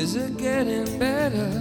Is it getting better?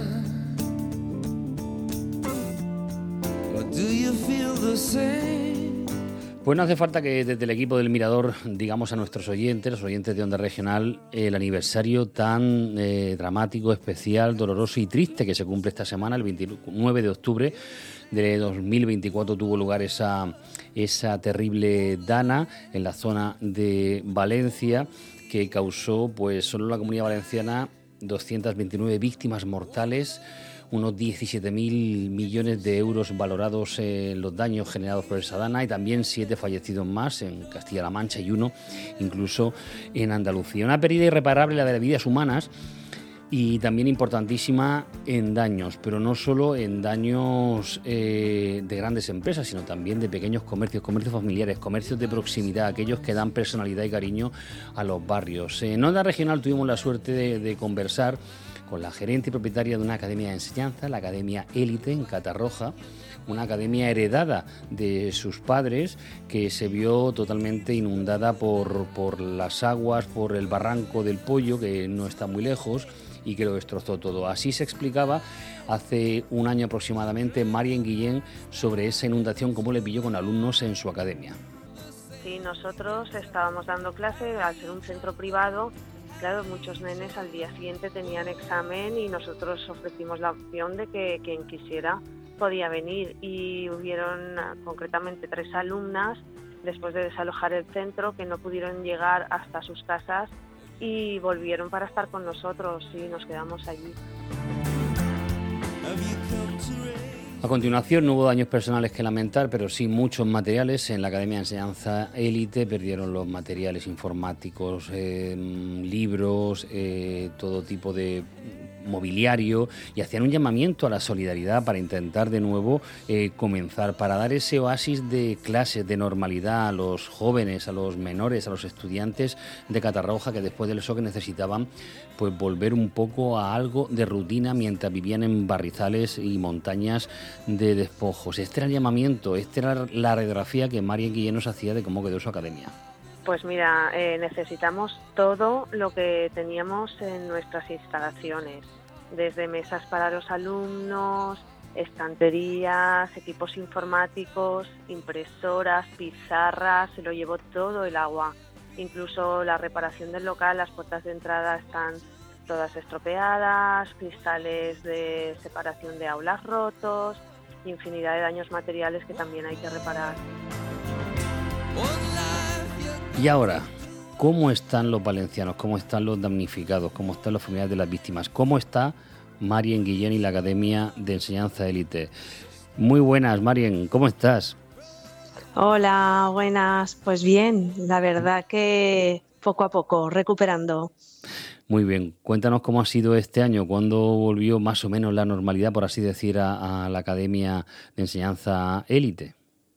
Or do you feel the same? Pues no hace falta que desde el equipo del Mirador digamos a nuestros oyentes, los oyentes de Onda Regional, el aniversario tan dramático, especial, doloroso y triste que se cumple esta semana. El 29 de octubre de 2024 tuvo lugar esa terrible dana en la zona de Valencia que causó, pues solo en la Comunidad Valenciana, 229 víctimas mortales, unos 17.000 millones de euros valorados los daños generados por esa dana y también 7 fallecidos más en Castilla-La Mancha y 1 incluso en Andalucía. Una pérdida irreparable la de las vidas humanas y también importantísima en daños, pero no solo en daños de grandes empresas, sino también de pequeños comercios, comercios familiares, comercios de proximidad, aquellos que dan personalidad y cariño a los barrios. En Onda Regional tuvimos la suerte de conversar con la gerente y propietaria de una academia de enseñanza, la Academia Élite en Catarroja, una academia heredada de sus padres que se vio totalmente inundada por las aguas, por el barranco del Pollo, que no está muy lejos, y que lo destrozó todo. Así se explicaba hace un año aproximadamente Marien Guillén sobre esa inundación, cómo le pilló con alumnos en su academia. Sí, nosotros estábamos dando clase, al ser un centro privado, claro, muchos nenes al día siguiente tenían examen y nosotros ofrecimos la opción de que quien quisiera podía venir y hubieron concretamente 3 alumnas después de desalojar el centro que no pudieron llegar hasta sus casas y volvieron para estar con nosotros y nos quedamos allí. A continuación no hubo daños personales que lamentar, pero sí muchos materiales. En la Academia de Enseñanza Élite perdieron los materiales informáticos, libros, todo tipo de mobiliario, y hacían un llamamiento a la solidaridad para intentar de nuevo comenzar, para dar ese oasis de clases, de normalidad a los jóvenes, a los menores, a los estudiantes de Catarroja que después del shock necesitaban pues volver un poco a algo de rutina mientras vivían en barrizales y montañas de despojos. Este era el llamamiento, esta era la radiografía que Marien Guillén nos hacía de cómo quedó su academia. Pues mira, necesitamos todo lo que teníamos en nuestras instalaciones, desde mesas para los alumnos, estanterías, equipos informáticos, impresoras, pizarras, se lo llevó todo el agua. Incluso la reparación del local, las puertas de entrada están todas estropeadas, cristales de separación de aulas rotos, infinidad de daños materiales que también hay que reparar. Y ahora, ¿cómo están los valencianos? ¿Cómo están los damnificados? ¿Cómo están los familiares de las víctimas? ¿Cómo está Marien Guillén y la Academia de Enseñanza Élite? Muy buenas, Marien, ¿cómo estás? Hola, buenas. Pues bien, la verdad que poco a poco, recuperando. Muy bien, cuéntanos cómo ha sido este año, cuándo volvió más o menos la normalidad, por así decir, a la Academia de Enseñanza Élite.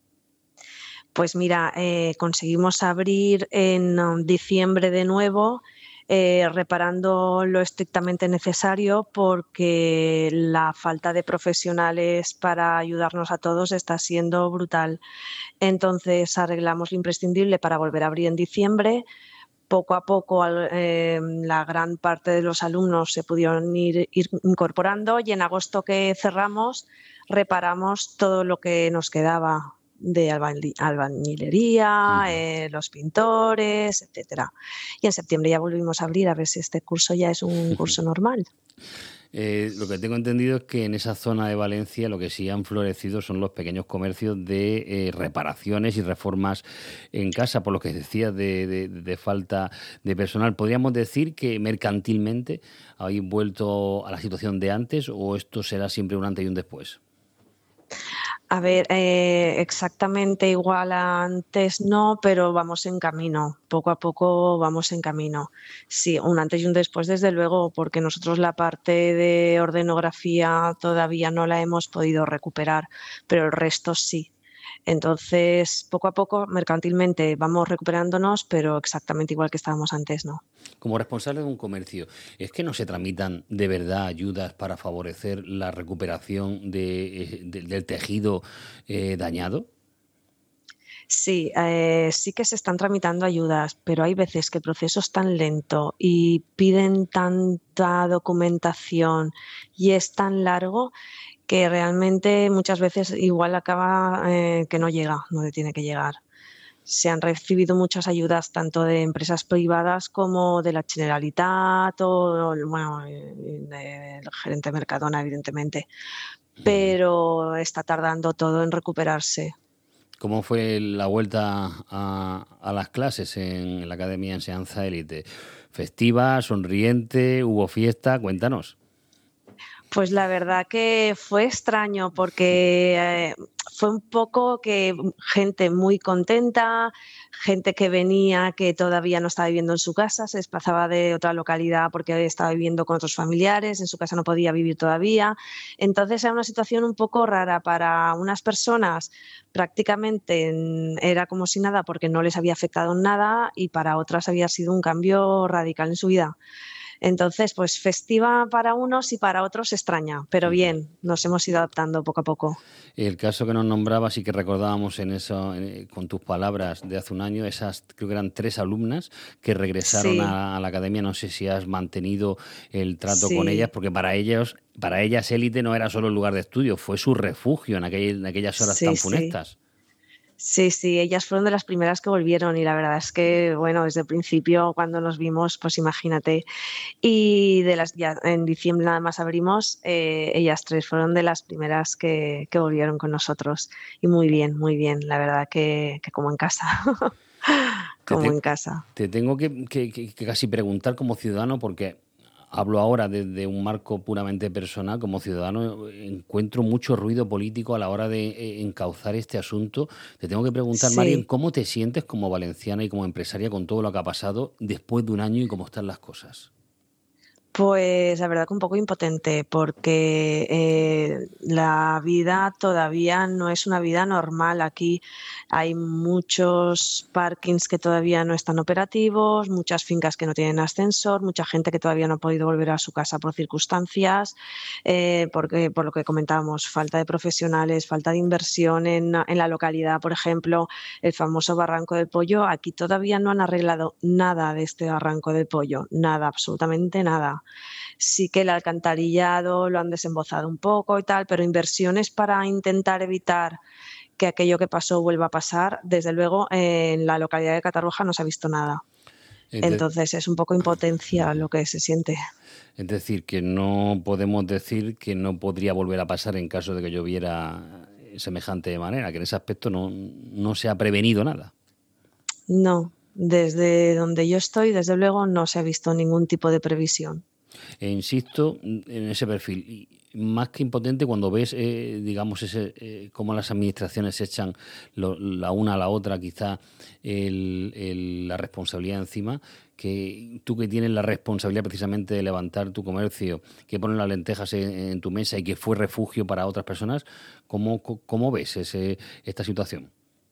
Pues mira, conseguimos abrir en diciembre de nuevo, reparando lo estrictamente necesario porque la falta de profesionales para ayudarnos a todos está siendo brutal. Entonces arreglamos lo imprescindible para volver a abrir en diciembre. Poco a poco la gran parte de los alumnos se pudieron ir incorporando y en agosto que cerramos reparamos todo lo que nos quedaba de albañilería, los pintores, etcétera. Y en septiembre ya volvimos a abrir a ver si este curso ya es un curso normal. Lo que tengo entendido es que en esa zona de Valencia lo que sí han florecido son los pequeños comercios de reparaciones y reformas en casa, por lo que decías de falta de personal. ¿Podríamos decir que mercantilmente habéis vuelto a la situación de antes o esto será siempre un antes y un después? A ver, exactamente igual a antes no, pero vamos en camino. Poco a poco vamos en camino. Sí, un antes y un después, desde luego, porque nosotros la parte de ordenografía todavía no la hemos podido recuperar, pero el resto sí. Entonces, poco a poco, mercantilmente vamos recuperándonos, pero exactamente igual que estábamos antes, ¿no? Como responsable de un comercio, ¿es que no se tramitan de verdad ayudas para favorecer la recuperación del tejido dañado? Sí, sí que se están tramitando ayudas, pero hay veces que el proceso es tan lento y piden tanta documentación y es tan largo que realmente muchas veces igual acaba que no llega donde tiene que llegar. Se han recibido muchas ayudas tanto de empresas privadas como de la Generalitat o bueno, del gerente Mercadona, evidentemente, pero está tardando todo en recuperarse. ¿Cómo fue la vuelta a las clases en la Academia de Enseñanza Élite? ¿Festiva, sonriente, hubo fiesta? Cuéntanos. Pues la verdad que fue extraño porque fue un poco que gente muy contenta, gente que venía que todavía no estaba viviendo en su casa, se desplazaba de otra localidad porque estaba viviendo con otros familiares, en su casa no podía vivir todavía. Entonces era una situación un poco rara para unas personas, prácticamente era como si nada porque no les había afectado en nada y para otras había sido un cambio radical en su vida. Entonces, pues festiva para unos y para otros extraña, pero bien, nos hemos ido adaptando poco a poco. El caso que nos nombrabas y que recordábamos en eso, con tus palabras de hace un año, esas creo que eran 3 alumnas que regresaron Sí, a la academia. No sé si has mantenido el trato con ellas, sí, porque para ellas Élite no era solo el lugar de estudio, fue su refugio en aquellas horas sí, tan sí. funestas. Sí, sí, ellas fueron de las primeras que volvieron y la verdad es que, bueno, desde el principio cuando nos vimos, pues imagínate. Y de las ya en diciembre nada más abrimos, ellas tres fueron de las primeras que volvieron con nosotros. Y muy bien, la verdad que como en casa, Te, como te- en casa. Te tengo que casi preguntar como ciudadano, porque hablo ahora desde un marco puramente personal. Como ciudadano encuentro mucho ruido político a la hora de encauzar este asunto. Te tengo que preguntar, Marien, Sí. ¿cómo te sientes como valenciana y como empresaria con todo lo que ha pasado después de un año y cómo están las cosas? Pues la verdad que un poco impotente porque la vida todavía no es una vida normal. Aquí hay muchos parkings que todavía no están operativos, muchas fincas que no tienen ascensor, mucha gente que todavía no ha podido volver a su casa por circunstancias, porque por lo que comentábamos, falta de profesionales, falta de inversión en la localidad, por ejemplo, el famoso Barranco del Pollo. Aquí todavía no han arreglado nada de este Barranco del Pollo, nada, absolutamente nada. Sí que el alcantarillado lo han desembozado un poco y tal, pero inversiones para intentar evitar que aquello que pasó vuelva a pasar, desde luego en la localidad de Catarroja no se ha visto nada. Es, de- Entonces es un poco impotencia lo que se siente. es decir, que no podemos decir que no podría volver a pasar en caso de que lloviera semejante manera, que en ese aspecto no se ha prevenido nada. No, desde donde yo estoy, desde luego no se ha visto ningún tipo de previsión. E insisto en ese perfil. Y más que impotente cuando ves, digamos, cómo las administraciones echan la una a la otra, quizá la responsabilidad encima, que tú que tienes la responsabilidad precisamente de levantar tu comercio, que ponen las lentejas en tu mesa y que fue refugio para otras personas, ¿cómo ves esta situación?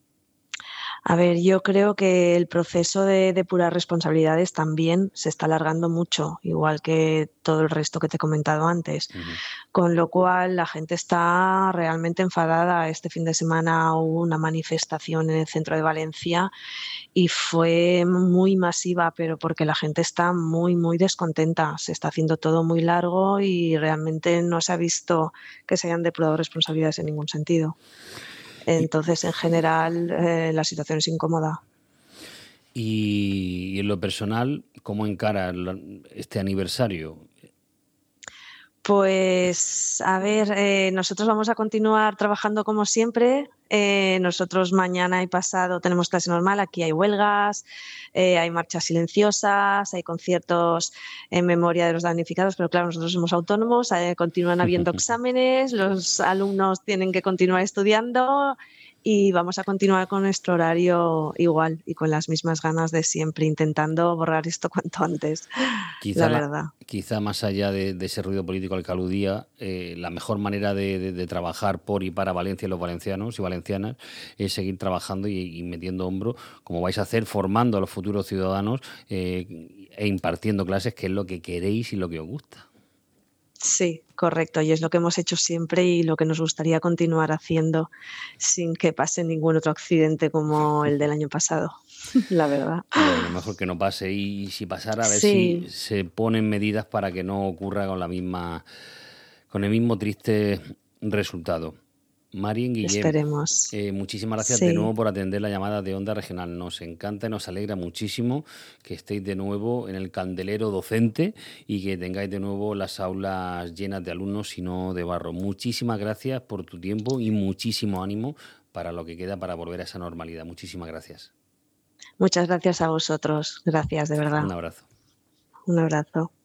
A ver, yo creo que el proceso de depurar responsabilidades también se está alargando mucho, igual que todo el resto que te he comentado antes. Ujú. Con lo cual la gente está realmente enfadada. Este fin de semana hubo una manifestación en el centro de Valencia y fue muy masiva, pero porque la gente está muy descontenta. Se está haciendo todo muy largo y realmente no se ha visto que se hayan depurado responsabilidades en ningún sentido. Y, Entonces, en general, la situación es incómoda. y en lo personal, ¿cómo encara este aniversario? Pues a ver, nosotros vamos a continuar trabajando como siempre. Nosotros mañana y pasado tenemos clase normal, aquí hay huelgas, hay marchas silenciosas, hay conciertos en memoria de los damnificados, pero claro, nosotros somos autónomos, continúan habiendo exámenes, los alumnos tienen que continuar estudiando y vamos a continuar con nuestro horario igual y con las mismas ganas de siempre, intentando borrar esto cuanto antes, la Quizá, verdad. quizá más allá de ese ruido político al que aludía, la mejor manera de trabajar por y para Valencia y los valencianos y valencianas es seguir trabajando y metiendo hombro, como vais a hacer, formando a los futuros ciudadanos e impartiendo clases, que es lo que queréis y lo que os gusta. Sí, correcto. Y es lo que hemos hecho siempre y lo que nos gustaría continuar haciendo sin que pase ningún otro accidente como el del año pasado, la verdad. Bueno, mejor que no pase, y si pasara, a ver si Sí, se ponen medidas para que no ocurra con el mismo triste resultado. Marien Guillem, esperemos. muchísimas gracias de nuevo Sí, por atender la llamada de Onda Regional. Nos encanta y nos alegra muchísimo que estéis de nuevo en el candelero docente y que tengáis de nuevo las aulas llenas de alumnos y no de barro. Muchísimas gracias por tu tiempo y muchísimo ánimo para lo que queda para volver a esa normalidad. Muchísimas gracias. muchas gracias a vosotros. Gracias, de verdad. Un abrazo. Un abrazo.